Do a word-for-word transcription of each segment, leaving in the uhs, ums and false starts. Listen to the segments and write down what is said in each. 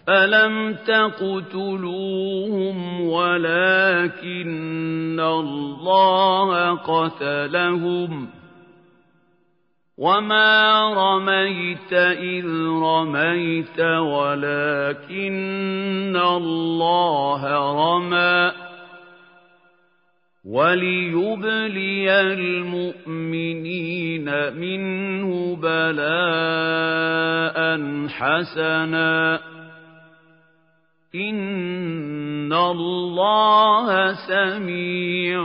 فلم تقتلوهم ولكن الله قتلهم وما رميت إذ رميت ولكن الله رمى وليبلي المؤمنين منه بلاء حسنا إن الله سمیع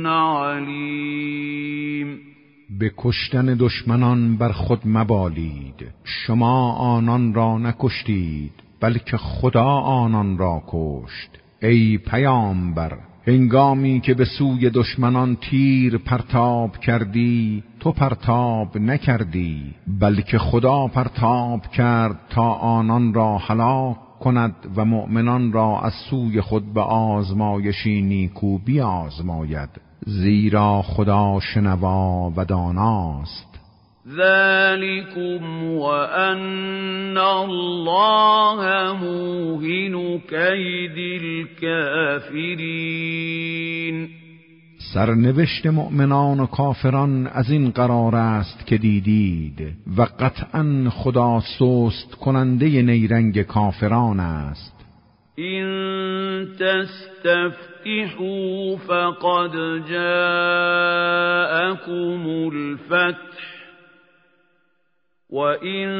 علیم. به کشتن دشمنان بر خود مبالید، شما آنان را نکشتید بلکه خدا آنان را کشت. ای پیامبر، هنگامی که به سوی دشمنان تیر پرتاب کردی تو پرتاب نکردی بلکه خدا پرتاب کرد تا آنان را هلاک کند و مؤمنان را از سوی خود به آزمایشی نیکو بیازماید، زیرا خدا شنوا و داناست. ذلكم وأن الله موهن كید الكافرین. سرنوشت مؤمنان و کافران از این قرار است که دیدید و قطعا خدا سست کننده نیرنگ کافران است. این تستفتحوا فقد جاءكم الفتح وَإِن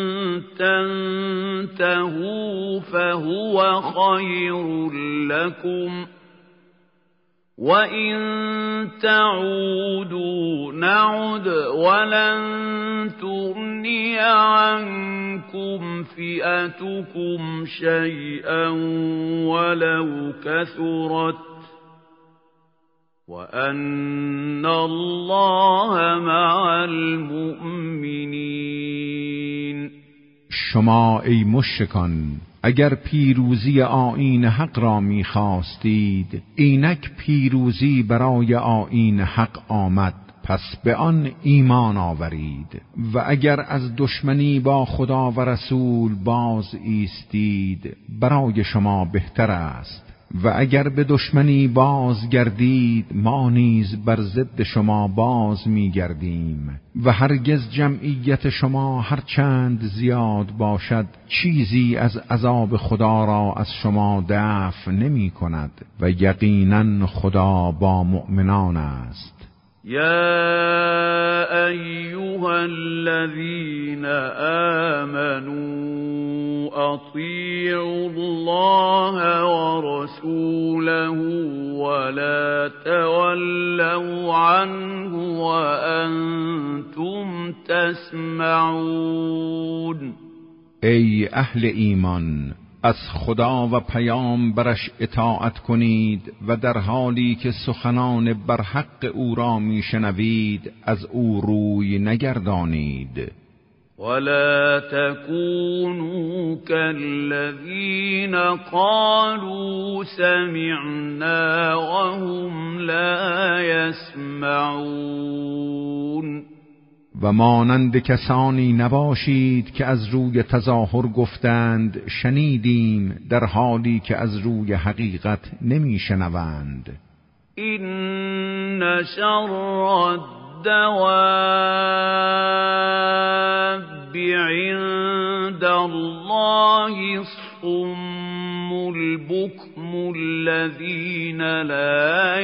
تَنْتَهُوا فَهُوَ خَيْرٌ لَكُمْ وَإِن تَعُودُوا نَعُدْ وَلَن تُغْنِيَ عَنكُمْ فِئَتُكُمْ شَيْئًا وَلَوْ كَثُرَتْ وَأَنَّ اللَّهَ مَعَ الْمُؤْمِنِينَ. شما ای مشرکان اگر پیروزی آیین حق را می‌خواستید، اینک پیروزی برای آیین حق آمد، پس به آن ایمان آورید. و اگر از دشمنی با خدا و رسول باز ایستید برای شما بهتر است، و اگر به دشمنی باز گردید ما نیز بر ضد شما باز می گردیم و هرگز جمعیت شما هر چند زیاد باشد چیزی از عذاب خدا را از شما دفع نمی کند و یقینا خدا با مؤمنان است. یا ایها الذین آمنوا اطیعوا الله ورسوله ولا تولوا عنه وانتم تسمعون. ای اهل ایمان، از خدا و پیامبرش اطاعت کنید و در حالی که سخنان بر حق او را میشنوید از او روی نگردانید. ولا تكونوا كالذين قالوا سمعنا وهم لا يسمعون. و مانند کسانی نباشید که از روی تظاهر گفتند شنیدیم در حالی که از روی حقیقت نمی شنوند. این شر الدواب عند الله الصم البكم الذين لا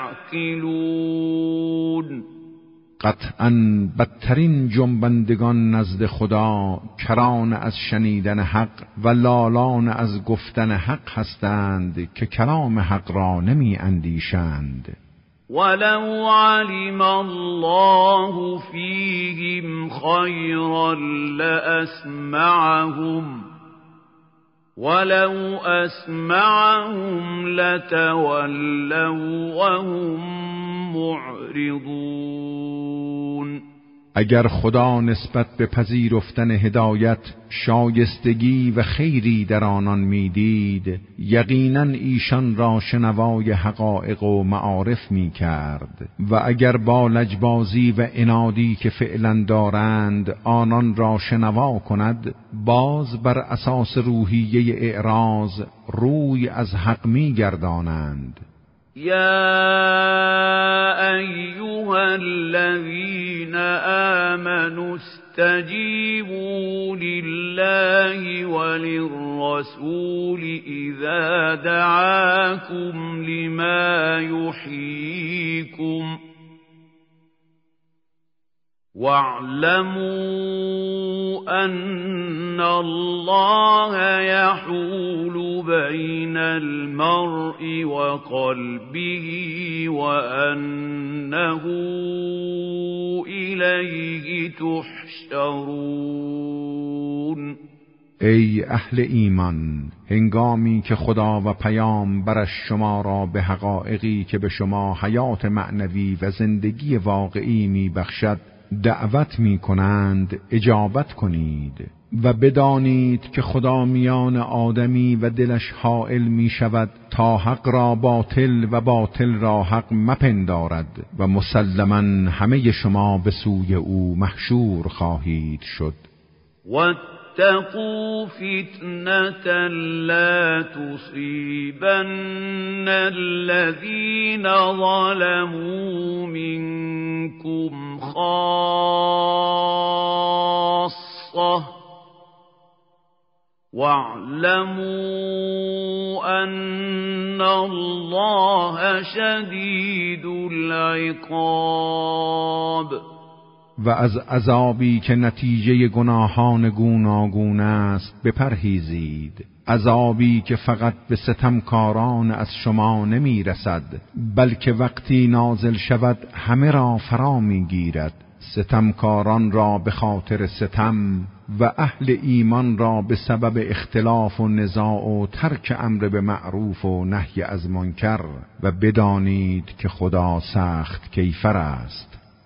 يعقلون. قطعاً بدترین جنبندگان نزد خدا کران از شنیدن حق و لالان از گفتن حق هستند که کلام حق را نمی اندیشند. ولو علم الله فیهم خیرا لاسمعهم ولو اسمعهم لتولوا وهم معرضون. اگر خدا نسبت به پذیرفتن هدایت شایستگی و خیری در آنان میدید، یقیناً ایشان را شنوای حقایق و معارف می کرد و اگر با لجبازی و عنادی که فعلا دارند آنان را شنوا کند، باز بر اساس روحیه اعراض روی از حق می گردانند. يا أيها الذين آمنوا استجيبوا لله وللرسول إذا دعاكم لما يحييكم واعلموا أن الله يحول بين المرء وقلبه وأنه إليه تحشرون. ای اهل ایمان، هنگامی که خدا و پیام برش شما را به حقایقی که به شما حیات معنوی و زندگی واقعی می بخشد دعوت می کنند اجابت کنید و بدانید که خدا میان آدمی و دلش حائل می شود تا حق را باطل و باطل را حق مپندارد و مسلماً همه شما به سوی او محشور خواهید شد. واتقوا فتنة لا تصيبن الذين ظلموا منكم خاصة واعلموا أن الله شديد العقاب. و از عذابی که نتیجه گناهان گوناگون است بپرهیزید، عذابی که فقط به ستمکاران از شما نمی رسد بلکه وقتی نازل شود همه را فرا می گیرد، ستمکاران را به خاطر ستم و اهل ایمان را به سبب اختلاف و نزاع و ترک امر به معروف و نهی از منکر. و بدانید که خدا سخت کیفر است.